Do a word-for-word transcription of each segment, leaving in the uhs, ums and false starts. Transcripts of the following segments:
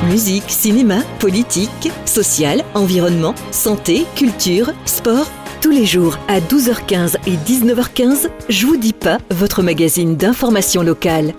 Musique, cinéma, politique, social, environnement, santé, culture, sport. Tous les jours à douze heures quinze et dix-neuf heures quinze, Je vous dis pas, votre magazine d'information locale.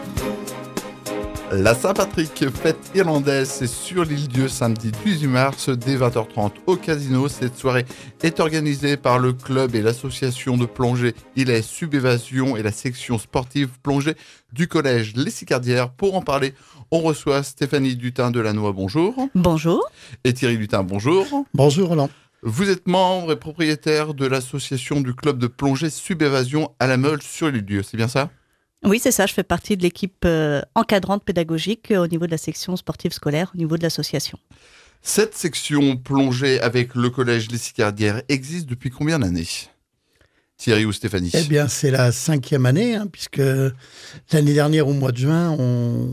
La Saint-Patrick, fête irlandaise, c'est sur l'île-Dieu samedi dix-huit mars dès vingt heures trente au Casino. Cette soirée est organisée par le club et l'association de plongée Ilès Subévasion et la section sportive plongée du collège Les Sicardières. Pour en parler, on reçoit Stéphanie Dutin de Lannoy, bonjour. Bonjour. Et Thierry Dutin, bonjour. Bonjour Roland. Vous êtes membre et propriétaire de l'association du club de plongée Subévasion à la Meule sur l'île-Dieu, c'est bien ça ? Oui, c'est ça. Je fais partie de l'équipe euh, encadrante pédagogique euh, au niveau de la section sportive scolaire, au niveau de l'association. Cette section plongée avec le collège Les Sicardières existe depuis combien d'années ? Thierry ou Stéphanie ? Eh bien, c'est la cinquième année, hein, puisque l'année dernière, au mois de juin, on,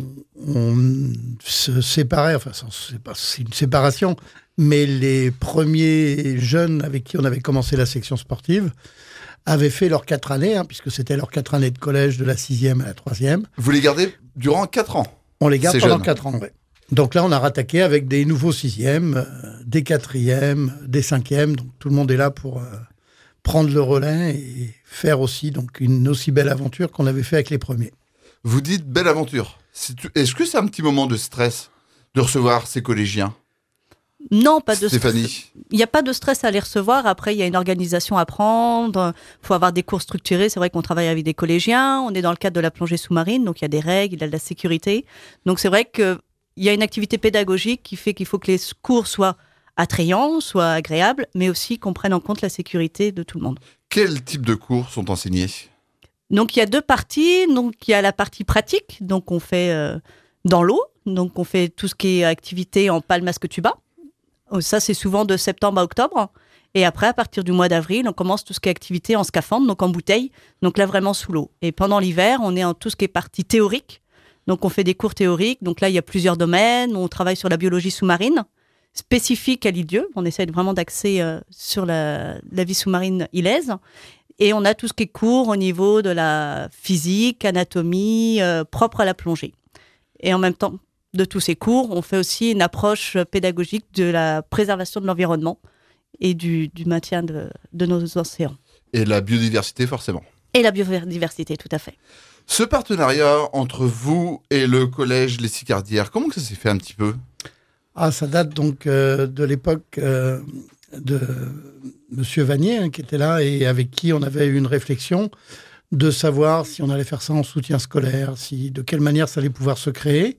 on se séparait, enfin, c'est pas c'est une séparation, mais les premiers jeunes avec qui on avait commencé la section sportive avaient fait leurs quatre années, hein, puisque c'était leurs quatre années de collège de la sixième à la troisième. Vous les gardez durant quatre ans ? On les garde C'est pendant jeune. quatre ans, oui. Donc là, on a rattaqué avec des nouveaux sixièmes, euh, des quatrièmes, des cinquièmes. Donc tout le monde est là pour euh, prendre le relais et faire aussi donc une aussi belle aventure qu'on avait fait avec les premiers. Vous dites belle aventure. C'est- Est-ce que c'est un petit moment de stress de recevoir ces collégiens ? Non, pas de stress. Stéphanie ? Il n'y a pas de stress à les recevoir. Après, il y a une organisation à prendre. Il faut avoir des cours structurés. C'est vrai qu'on travaille avec des collégiens. On est dans le cadre de la plongée sous-marine. Donc, il y a des règles, il y a de la sécurité. Donc, c'est vrai qu'il y a une activité pédagogique qui fait qu'il faut que les cours soient attrayants, soient agréables, mais aussi qu'on prenne en compte la sécurité de tout le monde. Quel type de cours sont enseignés ? Donc, il y a deux parties. Donc, il y a la partie pratique. Donc, on fait euh, dans l'eau. Donc, on fait tout ce qui est activité en pale masque tuba. Ça, c'est souvent de septembre à octobre. Et après, à partir du mois d'avril, on commence tout ce qui est activité en scaphandre, donc en bouteille. Donc là, vraiment sous l'eau. Et pendant l'hiver, on est en tout ce qui est partie théorique. Donc, on fait des cours théoriques. Donc là, il y a plusieurs domaines. On travaille sur la biologie sous-marine, spécifique à l'île-Dieu. On essaie vraiment d'axer euh, sur la, la vie sous-marine ilaise. Et on a tout ce qui est cours au niveau de la physique, anatomie, euh, propre à la plongée. Et en même temps, de tous ces cours, on fait aussi une approche pédagogique de la préservation de l'environnement et du, du maintien de, de nos océans. Et la biodiversité, forcément. Et la biodiversité, tout à fait. Ce partenariat entre vous et le collège Les Sicardières, comment que ça s'est fait un petit peu ? Ah, ça date donc euh, de l'époque euh, de Monsieur Vanier, hein, qui était là et avec qui on avait eu une réflexion de savoir si on allait faire ça en soutien scolaire, si, de quelle manière ça allait pouvoir se créer.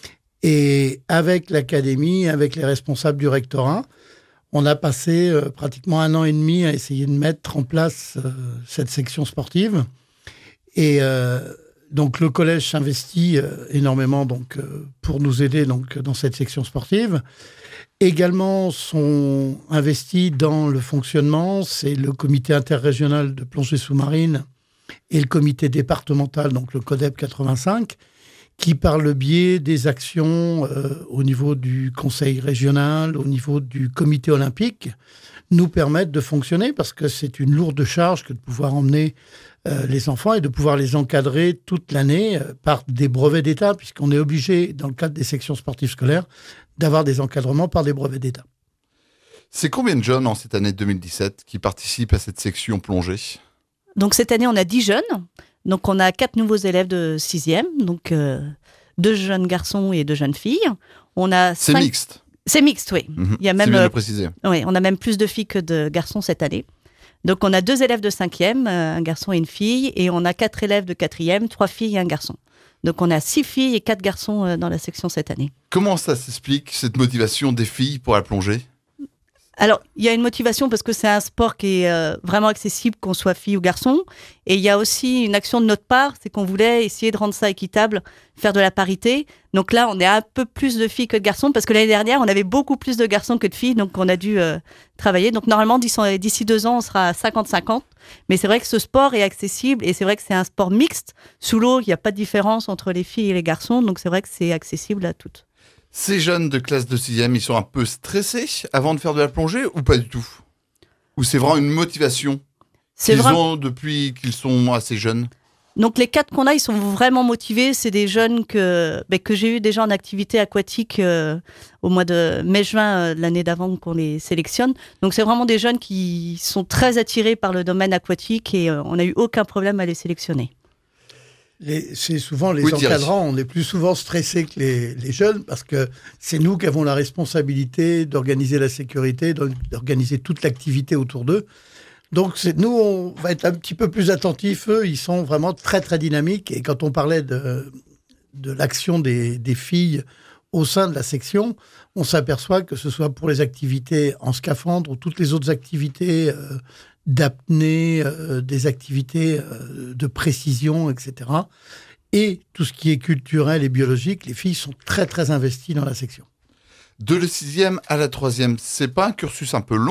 Et avec l'académie, avec les responsables du rectorat, on a passé euh, pratiquement un an et demi à essayer de mettre en place euh, cette section sportive. Et euh, donc le collège s'investit euh, énormément donc, euh, pour nous aider donc, dans cette section sportive. Également sont investis dans le fonctionnement, c'est le comité interrégional de plongée sous-marine et le comité départemental, donc le CODEP quatre-vingt-cinq, qui, par le biais des actions euh, au niveau du conseil régional, au niveau du comité olympique, nous permettent de fonctionner parce que c'est une lourde charge que de pouvoir emmener euh, les enfants et de pouvoir les encadrer toute l'année euh, par des brevets d'État, puisqu'on est obligé, dans le cadre des sections sportives scolaires, d'avoir des encadrements par des brevets d'État. C'est combien de jeunes en cette année deux mille dix-sept qui participent à cette section plongée ? Donc cette année, on a dix jeunes. Donc on a quatre nouveaux élèves de sixième, donc euh, deux jeunes garçons et deux jeunes filles. On a C'est cinq... mixte. C'est mixte, oui. Mmh. Il y a C'est même, bien de euh, le préciser. oui, on a même plus de filles que de garçons cette année. Donc on a deux élèves de cinquième, euh, un garçon et une fille, et on a quatre élèves de quatrième, trois filles et un garçon. Donc on a six filles et quatre garçons euh, dans la section cette année. Comment ça s'explique, cette motivation des filles pour la plongée ? Alors, il y a une motivation parce que c'est un sport qui est euh, vraiment accessible, qu'on soit fille ou garçon. Et il y a aussi une action de notre part, c'est qu'on voulait essayer de rendre ça équitable, faire de la parité. Donc là, on est un peu plus de filles que de garçons parce que l'année dernière, on avait beaucoup plus de garçons que de filles. Donc, on a dû euh, travailler. Donc, normalement, d'ici, d'ici deux ans, on sera à cinquante cinquante. Mais c'est vrai que ce sport est accessible et c'est vrai que c'est un sport mixte. Sous l'eau, il n'y a pas de différence entre les filles et les garçons. Donc, c'est vrai que c'est accessible à toutes. Ces jeunes de classe de sixième, ils sont un peu stressés avant de faire de la plongée ou pas du tout ? Ou c'est vraiment une motivation C'est qu'ils vrai. ont depuis qu'ils sont assez jeunes ? Donc les quatre qu'on a, ils sont vraiment motivés. C'est des jeunes que, ben, que j'ai eu déjà en activité aquatique euh, au mois de mai-juin euh, l'année d'avant qu'on les sélectionne. Donc c'est vraiment des jeunes qui sont très attirés par le domaine aquatique et euh, on n'a eu aucun problème à les sélectionner. Les, c'est souvent les oui, encadrants, on est plus souvent stressés que les, les jeunes parce que c'est nous qui avons la responsabilité d'organiser la sécurité, d'organiser toute l'activité autour d'eux. Donc c'est, nous, on va être un petit peu plus attentifs. Eux, ils sont vraiment très, très dynamiques. Et quand on parlait de, de l'action des, des filles au sein de la section, on s'aperçoit que ce soit pour les activités en scaphandre ou toutes les autres activités euh, d'apnée, euh, des activités euh, de précision, et cetera. Et tout ce qui est culturel et biologique, les filles sont très, très investies dans la section. De la sixième à la troisième, c'est pas un cursus un peu long ?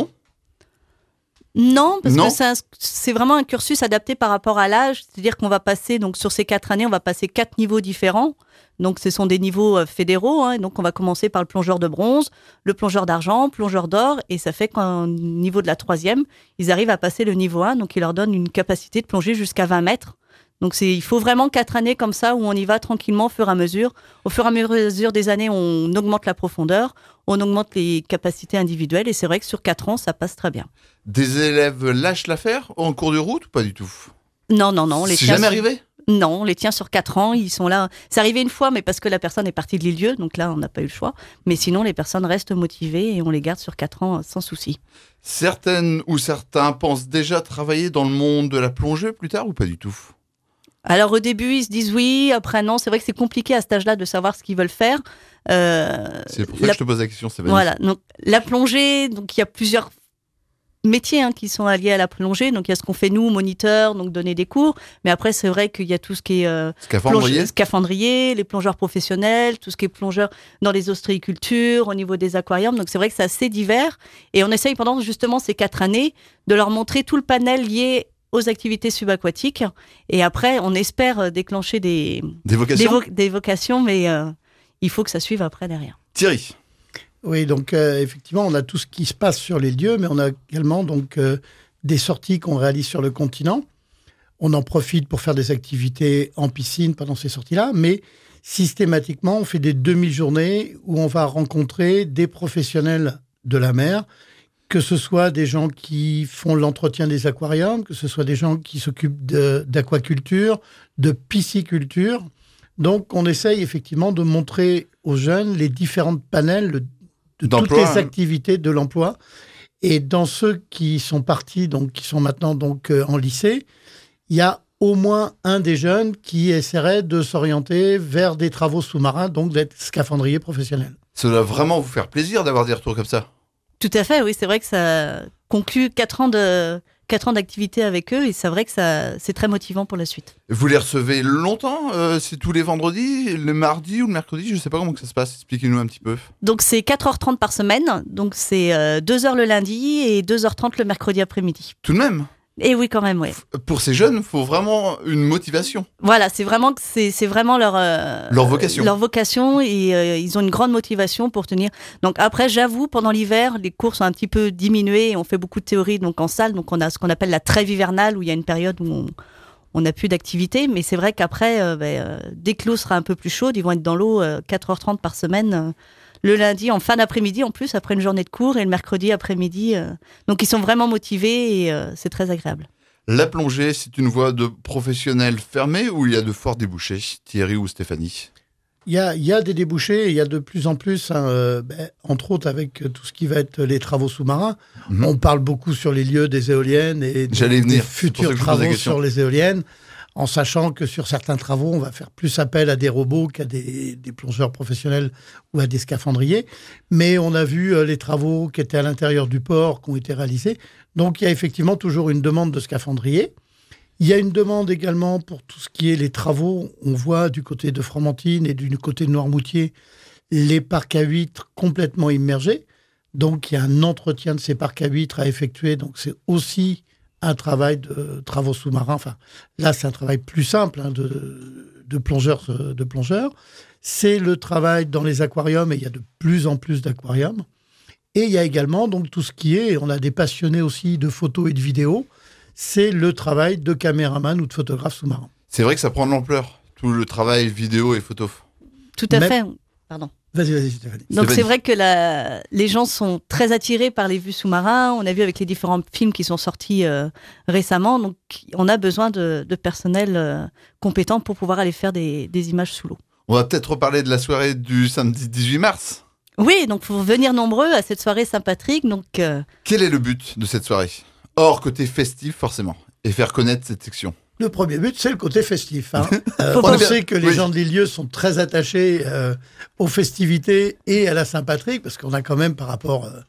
Non, parce non. que c'est, un, c'est vraiment un cursus adapté par rapport à l'âge. C'est-à-dire qu'on va passer, donc sur ces quatre années, on va passer quatre niveaux différents. Donc ce sont des niveaux euh, fédéraux. Hein, donc on va commencer par le plongeur de bronze, le plongeur d'argent, plongeur d'or. Et ça fait qu'au niveau de la troisième, ils arrivent à passer le niveau un. Donc il leur donne une capacité de plonger jusqu'à vingt mètres. Donc c'est, il faut vraiment quatre années comme ça où on y va tranquillement au fur et à mesure. Au fur et à mesure des années, on augmente la profondeur, on augmente les capacités individuelles. Et c'est vrai que sur quatre ans, ça passe très bien. Des élèves lâchent l'affaire en cours de route ou pas du tout ? Non, non, non. On les c'est tient jamais sur... arrivé ? Non, on les tient sur quatre ans. Ils sont là. C'est arrivé une fois, mais parce que la personne est partie de l'île-dieu. Donc là, on n'a pas eu le choix. Mais sinon, les personnes restent motivées et on les garde sur quatre ans sans souci. Certaines ou certains pensent déjà travailler dans le monde de la plongée plus tard ou pas du tout ? Alors au début, ils se disent oui, après non. C'est vrai que c'est compliqué à cet âge-là de savoir ce qu'ils veulent faire. Euh, c'est pour ça la... que je te pose la question, c'est Voilà, donc la plongée, donc il y a plusieurs métiers hein, qui sont alliés à la plongée. Donc il y a ce qu'on fait nous, moniteurs, donc donner des cours. Mais après, c'est vrai qu'il y a tout ce qui est euh, scaphandrier. Plonge... scaphandrier, les plongeurs professionnels, tout ce qui est plongeurs dans les ostréicultures, au niveau des aquariums. Donc c'est vrai que c'est assez divers. Et on essaye pendant justement ces quatre années de leur montrer tout le panel lié aux activités subaquatiques. Et après, on espère déclencher des, des vocations, des, vo- des vocations mais euh, il faut que ça suive après derrière. Thierry. Oui, donc euh, effectivement, on a tout ce qui se passe sur les lieux, mais on a également donc, euh, des sorties qu'on réalise sur le continent. On en profite pour faire des activités en piscine pendant ces sorties-là, mais systématiquement, on fait des demi-journées où on va rencontrer des professionnels de la mer, que ce soit des gens qui font l'entretien des aquariums, que ce soit des gens qui s'occupent de, d'aquaculture, de pisciculture. Donc, on essaye effectivement de montrer aux jeunes les différentes panels de, de toutes les activités de l'emploi. Et dans ceux qui sont partis, donc qui sont maintenant donc euh, en lycée, il y a au moins un des jeunes qui essaierait de s'orienter vers des travaux sous-marins, donc d'être scaphandrier professionnel. Ça doit vraiment vous faire plaisir d'avoir des retours comme ça. Tout à fait, oui, c'est vrai que ça conclut quatre ans de quatre ans d'activité avec eux et c'est vrai que ça c'est très motivant pour la suite. Vous les recevez longtemps euh, c'est tous les vendredis, le mardi ou le mercredi, je ne sais pas comment que ça se passe, expliquez-nous un petit peu. Donc c'est quatre heures trente par semaine, donc c'est euh, deux heures le lundi et deux heures trente le mercredi après-midi. Tout de même. Et oui, quand même, oui. Pour ces jeunes, il faut vraiment une motivation. Voilà, c'est vraiment, c'est, c'est vraiment leur, euh, leur vocation. Leur vocation et euh, ils ont une grande motivation pour tenir. Donc après, j'avoue, pendant l'hiver, les cours sont un petit peu diminués. On fait beaucoup de théorie donc en salle. Donc on a ce qu'on appelle la trêve hivernale où il y a une période où on on n'a plus d'activité. Mais c'est vrai qu'après, euh, bah, euh, dès que l'eau sera un peu plus chaude, ils vont être dans l'eau euh, quatre heures trente par semaine. Euh, le lundi, en fin d'après-midi, en plus, après une journée de cours, et le mercredi après-midi. Euh... Donc, ils sont vraiment motivés et euh, c'est très agréable. La plongée, c'est une voie de professionnels fermée ou il y a de forts débouchés, Thierry ou Stéphanie ? Il y a, il y a des débouchés, et il y a de plus en plus, hein, euh, ben, entre autres avec tout ce qui va être les travaux sous-marins. Mmh. On parle beaucoup sur les lieux des éoliennes et J'allais des, venir. des futurs travaux sur les éoliennes, en sachant que sur certains travaux, on va faire plus appel à des robots qu'à des, des plongeurs professionnels ou à des scaphandriers. Mais on a vu euh, les travaux qui étaient à l'intérieur du port, qui ont été réalisés. Donc, il y a effectivement toujours une demande de scaphandriers. Il y a une demande également pour tout ce qui est les travaux. On voit du côté de Fromentine et du côté de Noirmoutier les parcs à huîtres complètement immergés. Donc, il y a un entretien de ces parcs à huîtres à effectuer. Donc, c'est aussi un travail de travaux sous-marins. Enfin, là, c'est un travail plus simple hein, de, de plongeurs. De plongeurs. C'est le travail dans les aquariums et il y a de plus en plus d'aquariums. Et il y a également donc, tout ce qui est, on a des passionnés aussi de photos et de vidéos, c'est le travail de caméraman ou de photographe sous-marin. C'est vrai que ça prend de l'ampleur, tout le travail vidéo et photo. Tout à Même... fait. Pardon. Vas-y, vas-y, Stéphanie. Donc Stéphanie. c'est vrai que la... les gens sont très attirés par les vues sous-marins. On a vu avec les différents films qui sont sortis euh, récemment. Donc on a besoin de, de personnel euh, compétent pour pouvoir aller faire des, des images sous l'eau. On va peut-être reparler de la soirée du samedi dix-huit mars. Oui, donc il faut venir nombreux à cette soirée Saint-Patrick. Donc, euh... Quel est le but de cette soirée ? Hors côté festif, forcément, et faire connaître cette section. Le premier but, c'est le côté festif. Hein. Euh, Faut on bien- sait que les oui. gens de l'Île-Dieu sont très attachés euh, aux festivités et à la Saint-Patrick, parce qu'on a quand même, par rapport euh,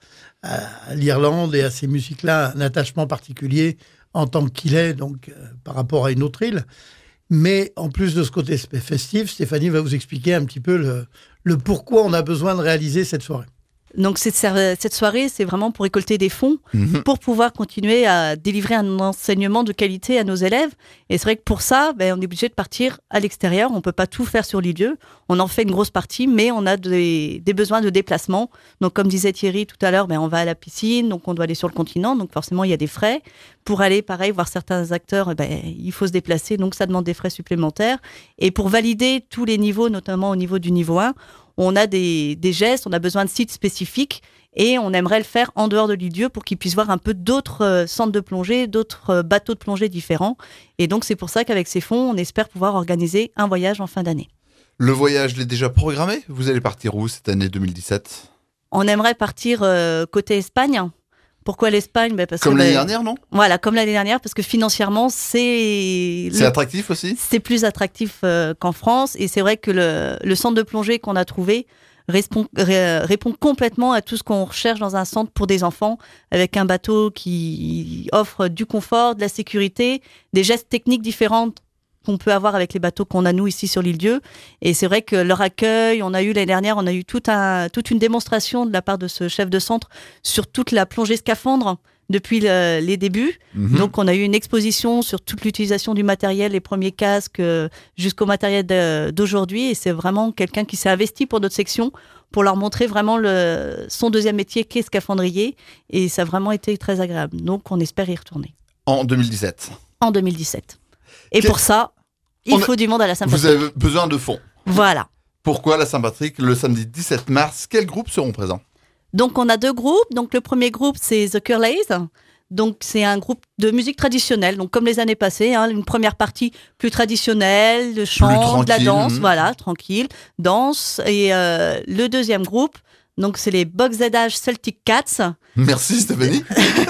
à l'Irlande et à ces musiques-là, un attachement particulier en tant qu'il est, donc euh, par rapport à une autre île. Mais en plus de ce côté festif, Stéphanie va vous expliquer un petit peu le, le pourquoi on a besoin de réaliser cette soirée. Donc cette, cette soirée, c'est vraiment pour récolter des fonds, Mhm. pour pouvoir continuer à délivrer un enseignement de qualité à nos élèves. Et c'est vrai que pour ça, ben, on est obligé de partir à l'extérieur. On ne peut pas tout faire sur l'Île-Dieu. On en fait une grosse partie, mais on a des, des besoins de déplacement. Donc comme disait Thierry tout à l'heure, ben, on va à la piscine, donc on doit aller sur le continent. Donc forcément, il y a des frais. Pour aller, pareil, voir certains acteurs, ben, il faut se déplacer. Donc ça demande des frais supplémentaires. Et pour valider tous les niveaux, notamment au niveau du niveau un, on a des, des gestes, on a besoin de sites spécifiques et on aimerait le faire en dehors de l'Île-Dieu pour qu'ils puissent voir un peu d'autres euh, centres de plongée, d'autres euh, bateaux de plongée différents. Et donc, c'est pour ça qu'avec ces fonds, on espère pouvoir organiser un voyage en fin d'année. Le voyage l'est déjà programmé ? Vous allez partir où cette année deux mille dix-sept ? On aimerait partir euh, côté Espagne. Pourquoi l'Espagne ? Ben parce Comme que, l'année ben, dernière, non ? Voilà, comme l'année dernière, parce que financièrement, c'est... C'est le- attractif aussi ? C'est plus attractif euh, qu'en France. Et c'est vrai que le, le centre de plongée qu'on a trouvé répond, ré- répond complètement à tout ce qu'on recherche dans un centre pour des enfants, avec un bateau qui offre du confort, de la sécurité, des gestes techniques différents qu'on peut avoir avec les bateaux qu'on a nous ici sur l'Île-Dieu. Et c'est vrai que leur accueil, on a eu l'année dernière, on a eu tout un, toute une démonstration de la part de ce chef de centre sur toute la plongée scaphandre depuis le- les débuts. Mhm. Donc, on a eu une exposition sur toute l'utilisation du matériel, les premiers casques, euh, jusqu'au matériel de- d'aujourd'hui. Et c'est vraiment quelqu'un qui s'est investi pour notre section, pour leur montrer vraiment le, son deuxième métier, qui est scaphandrier. Et ça a vraiment été très agréable. Donc, on espère y retourner En deux mille dix-sept. en deux mille dix-sept. Et Quel- pour ça, il On a- faut du monde à la Vous Saint-Patrick. avez besoin de fonds. Voilà. Pourquoi la Saint-Patrick le samedi dix-sept mars ? Quels groupes seront présents ? Donc, on a deux groupes. Donc, le premier groupe, c'est The Curleys. Donc, c'est un groupe de musique traditionnelle. Donc, comme les années passées, hein, une première partie plus traditionnelle, de chant, de la tranquille, danse. mhm. Voilà, tranquille, danse. Et euh, le deuxième groupe, donc, c'est les Box Age Celtic Cats. Merci Stéphanie.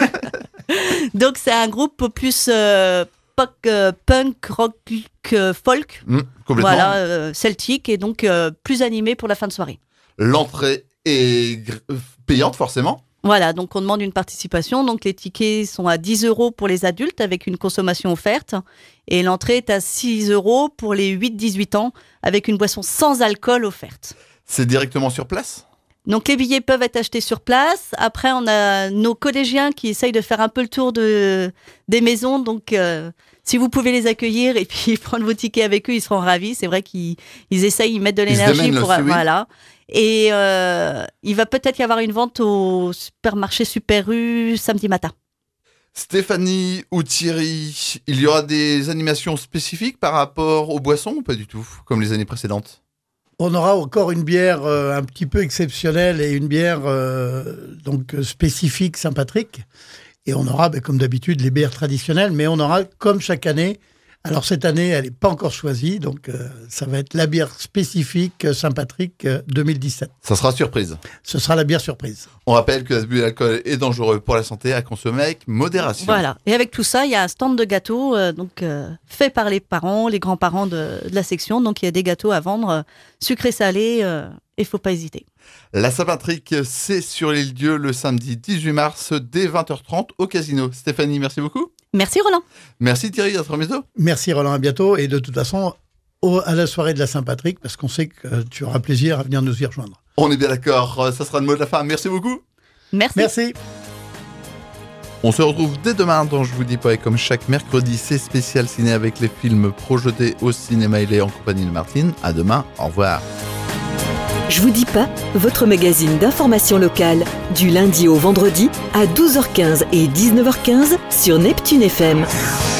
Donc, c'est un groupe plus euh, pop, euh, punk, rock, euh, folk. Mmh, complètement. Voilà, euh, celtique. Et donc, euh, plus animé pour la fin de soirée. L'entrée est gr- euh, payante forcément. Voilà, donc on demande une participation. Donc les tickets sont à dix euros pour les adultes avec une consommation offerte. Et l'entrée est à six euros pour les huit dix-huit ans avec une boisson sans alcool offerte. C'est directement sur place ? Donc les billets peuvent être achetés sur place. Après, on a nos collégiens qui essayent de faire un peu le tour de, des maisons. Donc euh, si vous pouvez les accueillir et puis prendre vos tickets avec eux, ils seront ravis. C'est vrai qu'ils ils essayent, ils mettent de Ils se l'énergie démènent pour... aussi, oui. Voilà. Et euh, il va peut-être y avoir une vente au supermarché Super U samedi matin. Stéphanie ou Thierry, il y aura des animations spécifiques par rapport aux boissons ou pas du tout, comme les années précédentes ? On aura encore une bière euh, un petit peu exceptionnelle et une bière euh, donc euh, spécifique Saint-Patrick. Et on aura, ben, comme d'habitude, les bières traditionnelles, mais on aura, comme chaque année, alors cette année, elle n'est pas encore choisie, donc euh, ça va être la bière spécifique euh, Saint-Patrick euh, deux mille dix-sept. Ça sera surprise. Ce sera la bière surprise. On rappelle que l'abus d'alcool est dangereux pour la santé, à consommer avec modération. Voilà. Et avec tout ça, il y a un stand de gâteaux euh, donc, euh, fait par les parents, les grands-parents de, de la section. Donc il y a des gâteaux à vendre, euh, sucrés, salés, euh, et il ne faut pas hésiter. La Saint-Patrick, c'est sur l'Île-Dieu le samedi dix-huit mars dès vingt heures trente au casino. Stéphanie, merci beaucoup. Merci Roland. Merci Thierry, à très bientôt. Merci Roland, à bientôt. Et de toute façon, au- à la soirée de la Saint-Patrick, parce qu'on sait que euh, tu auras plaisir à venir nous y rejoindre. On est bien d'accord, ça sera le mot de la fin. Merci beaucoup. Merci. Merci. On se retrouve dès demain dans Je vous dis pas, et comme chaque mercredi, c'est spécial ciné avec les films projetés au cinéma Ilé en compagnie de Martine. À demain, au revoir. Je vous dis pas, votre magazine d'information locale, du lundi au vendredi à douze heures quinze et dix-neuf heures quinze sur Neptune F M.